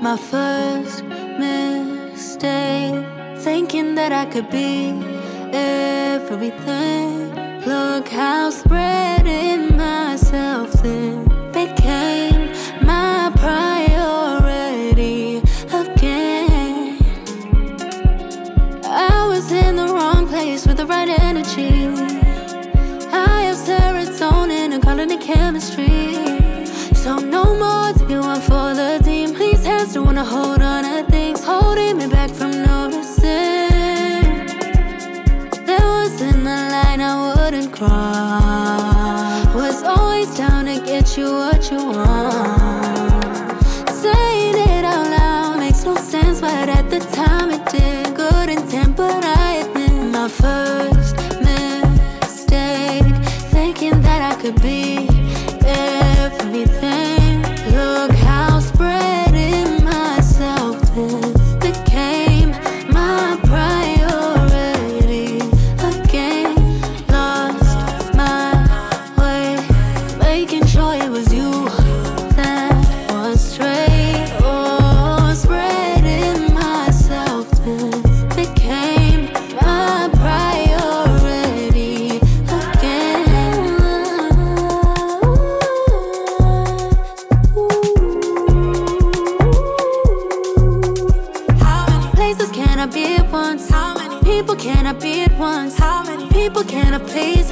My first mistake, thinking that I could be everything. Look how spreading myself thin became my priority again. I was in the wrong place with the right energy. I have serotonin and calling it chemistry. So no more taking one for the team. Please hands don't wanna hold on to things holding me back from noticing. There wasn't a line I wouldn't cross. Was always down to get you what you want. Saying it out loud makes no sense, but at the time it did. Good intent, but I admit my first mistake, thinking that I could be everything. Look how spreading myself thin became my priority again. Lost my way, making sure it was you that was straight. Oh, spreading myself thin became my priority again. How many places can I be at once? How many people can I be at once? How many people can I please?